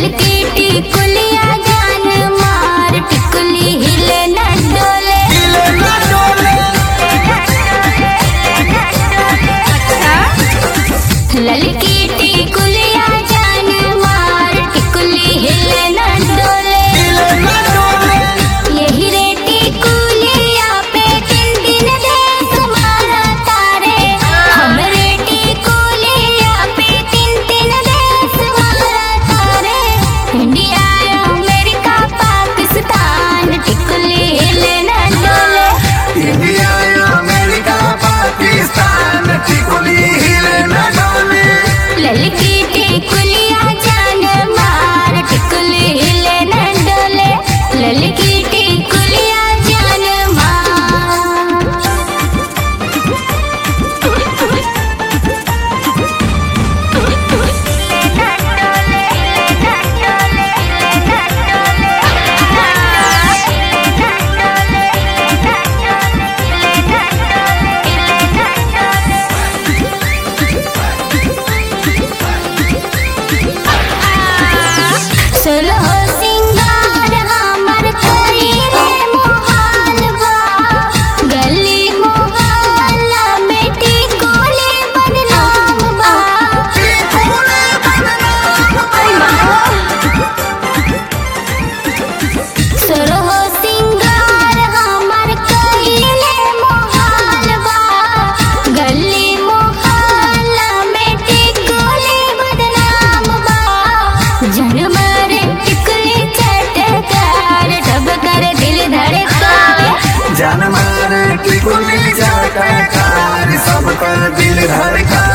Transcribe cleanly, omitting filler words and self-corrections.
ललकी टिकुलिया जान मार टिकुली हिले न डोले ललकी टिकुलिया जान मार टिकुली हिले न डोले यही रे टिकुलिया पे तीन दिन देश मारा तारे हमरे टिकुलिया पे तीन देश मारा तारे इंडिया अमेरिका पाकिस्तान टिकुली हिले न डोले इंडिया अमेरिका पाकिस्तान टिकुली हिले न डोले ललकी टिकुलिया जान मार टिकुली हिले न डोले ललकी टिकुलिया जान मार सुनो सिंगार हमर करीले मोहाल बा गली मोहल्ला में टिकुली बदनाम बा सुनो सिंगार हमर करीले मोहाल बा गली मोहल्ला में टिकुली बदनाम बा जन्म टिकुली चटकार ढब कर दिल धड़कावे जान मार टिकुली चटकार सब कर दिल धड़का